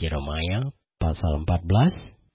Yeremia pasal 14.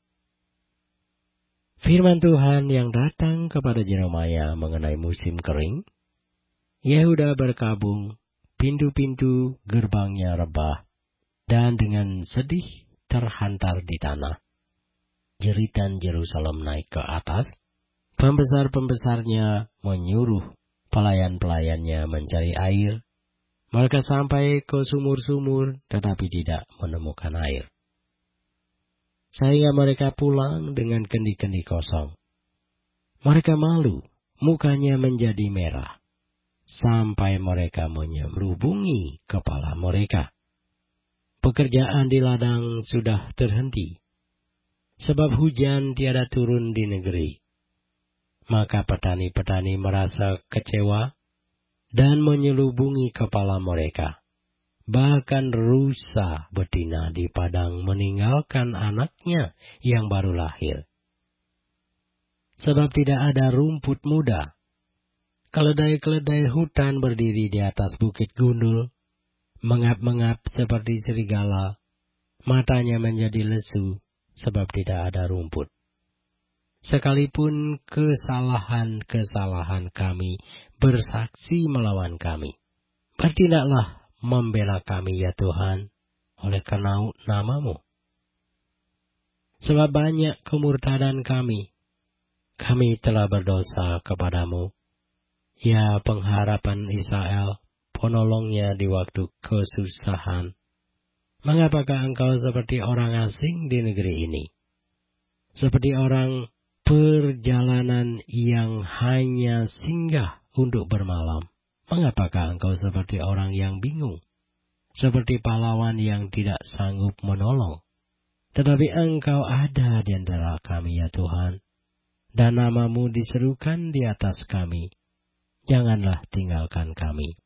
Firman Tuhan yang datang kepada Yeremia mengenai musim kering. Yehuda berkabung, pintu-pintu gerbangnya rebah, dan dengan sedih terhantar di tanah. Jeritan Yerusalem naik ke atas, pembesar-pembesarnya menyuruh pelayan-pelayannya mencari air. Mereka sampai ke sumur-sumur, tetapi tidak menemukan air. Sehingga mereka pulang dengan kendi-kendi kosong. Mereka malu, mukanya menjadi merah, sampai mereka menyerubungi kepala mereka. Pekerjaan di ladang sudah terhenti, sebab hujan tiada turun di negeri. Maka petani-petani merasa kecewa dan menyelubungi kepala mereka. Bahkan rusa betina di padang meninggalkan anaknya yang baru lahir. Sebab tidak ada rumput muda. Keledai-keledai hutan berdiri di atas bukit gundul, mengap-mengap seperti serigala. Matanya menjadi lesu, sebab tidak ada rumput. Sekalipun kesalahan-kesalahan kami bersaksi melawan kami, bertindaklah membela kami ya Tuhan, oleh karena nama-Mu. Sebab banyak kemurtadan kami telah berdosa kepadamu, ya pengharapan Israel, penolongnya di waktu kesusahan. Mengapakah engkau seperti orang asing di negeri ini? Seperti orang perjalanan yang hanya singgah untuk bermalam. Mengapakah engkau seperti orang yang bingung? Seperti pahlawan yang tidak sanggup menolong. Tetapi engkau ada di antara kami ya Tuhan, dan nama-Mu diserukan di atas kami. Janganlah tinggalkan kami.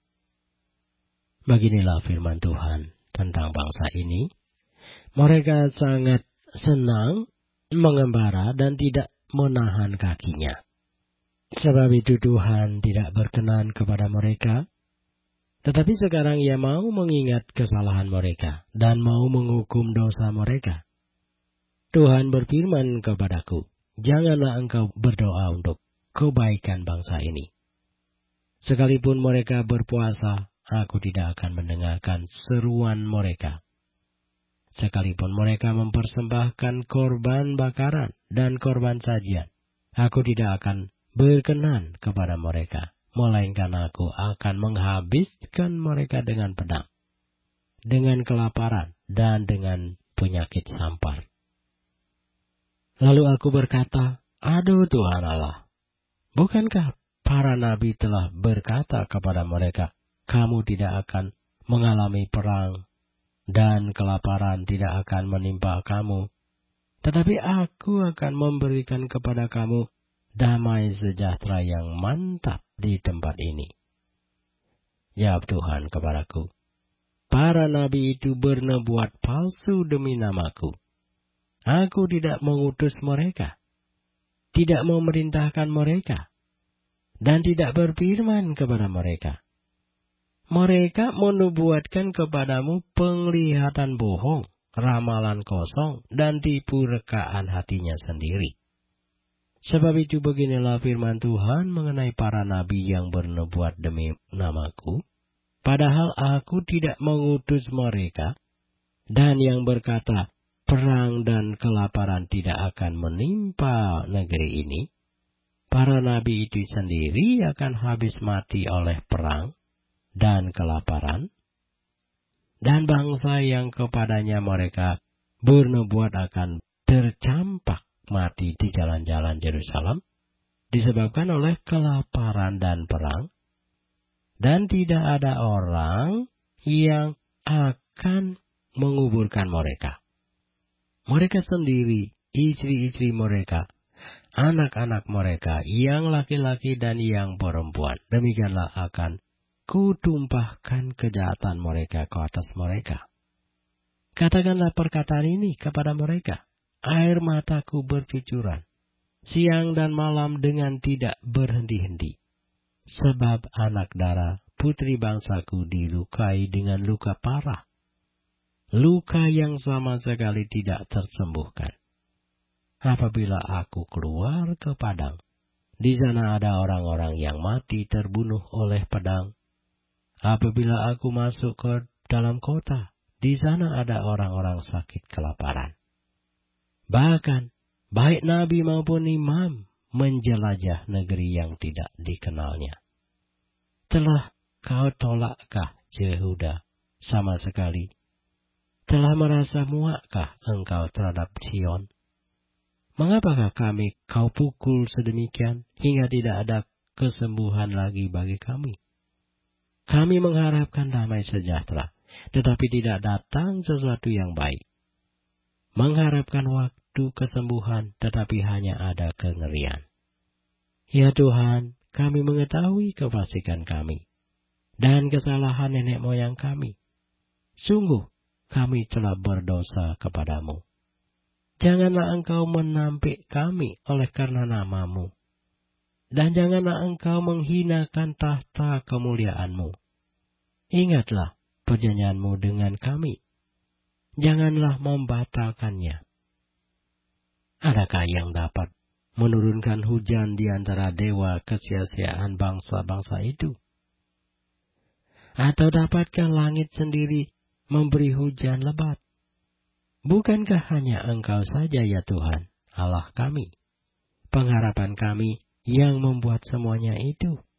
Beginilah firman Tuhan tentang bangsa ini. Mereka sangat senang mengembara dan tidak menahan kakinya. Sebab itu Tuhan tidak berkenan kepada mereka. Tetapi sekarang Ia mau mengingat kesalahan mereka dan mau menghukum dosa mereka. Tuhan berfirman kepadaku, janganlah engkau berdoa untuk kebaikan bangsa ini. Sekalipun mereka berpuasa, aku tidak akan mendengarkan seruan mereka. Sekalipun mereka mempersembahkan korban bakaran dan korban sajian, aku tidak akan berkenan kepada mereka, melainkan aku akan menghabiskan mereka dengan pedang, dengan kelaparan, dan dengan penyakit sampar. Lalu aku berkata, aduh Tuhan Allah, bukankah para nabi telah berkata kepada mereka, kamu tidak akan mengalami perang, dan kelaparan tidak akan menimpa kamu, tetapi aku akan memberikan kepada kamu damai sejahtera yang mantap di tempat ini. Jawab Tuhan kepadaku, para nabi itu bernubuat palsu demi nama-Ku. Aku tidak mengutus mereka, tidak memerintahkan mereka, dan tidak berfirman kepada mereka. Mereka menubuatkan kepadamu penglihatan bohong, ramalan kosong, dan tipu rekaan hatinya sendiri. Sebab itu beginilah firman Tuhan mengenai para nabi yang bernubuat demi nama-Ku, padahal aku tidak mengutus mereka, dan yang berkata, perang dan kelaparan tidak akan menimpa negeri ini. Para nabi itu sendiri akan habis mati oleh perang dan kelaparan, dan bangsa yang kepadanya mereka bernubuat akan tercampak mati di jalan-jalan Yerusalem, disebabkan oleh kelaparan dan perang, dan tidak ada orang yang akan menguburkan mereka. Mereka sendiri, istri-istri mereka, anak-anak mereka, yang laki-laki dan yang perempuan, demikianlah akan kutumpahkan kejahatan mereka ke atas mereka. Katakanlah perkataan ini kepada mereka. Air mataku bercucuran, siang dan malam dengan tidak berhenti-henti. Sebab anak darah putri bangsaku dilukai dengan luka parah. luka yang sama sekali tidak tersembuhkan. Apabila aku keluar ke padang, di sana ada orang-orang yang mati terbunuh oleh pedang. Apabila aku masuk ke dalam kota, di sana ada orang-orang sakit kelaparan. Bahkan, baik nabi maupun imam menjelajah negeri yang tidak dikenalnya. Telah kau tolakkah, Yehuda, sama sekali? Telah merasa muakkah engkau terhadap Sion? Mengapakah kami kau pukul sedemikian hingga tidak ada kesembuhan lagi bagi kami? Kami mengharapkan damai sejahtera, tetapi tidak datang sesuatu yang baik. Mengharapkan waktu kesembuhan, tetapi hanya ada kengerian. Ya Tuhan, kami mengetahui kefasikan kami dan kesalahan nenek moyang kami. Sungguh, kami telah berdosa kepadamu. Janganlah engkau menampik kami oleh karena nama-Mu. Dan janganlah engkau menghinakan tahta kemuliaan-Mu. Ingatlah perjanjian-Mu dengan kami. Janganlah membatalkannya. Adakah yang dapat menurunkan hujan di antara dewa kesia-siaan bangsa-bangsa itu? Atau dapatkah langit sendiri memberi hujan lebat? Bukankah hanya Engkau saja ya Tuhan, Allah kami, pengharapan kami yang membuat semuanya itu?